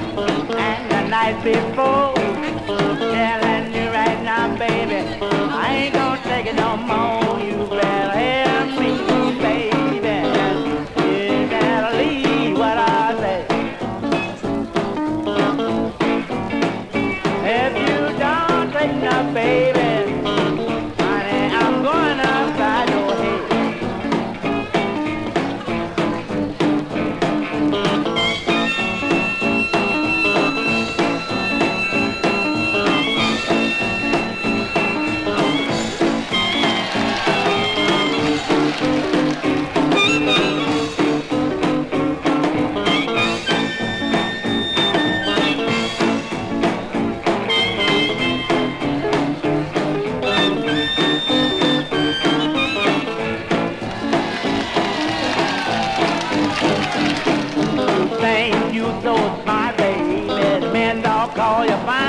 And the night before, telling you right now, baby, I ain't gonna take it no more. You better hear me, baby. You better leave what I say. If you don't take enough, baby, honey, I'm going upside your head. Think you so smart, baby. Men don't call you fine.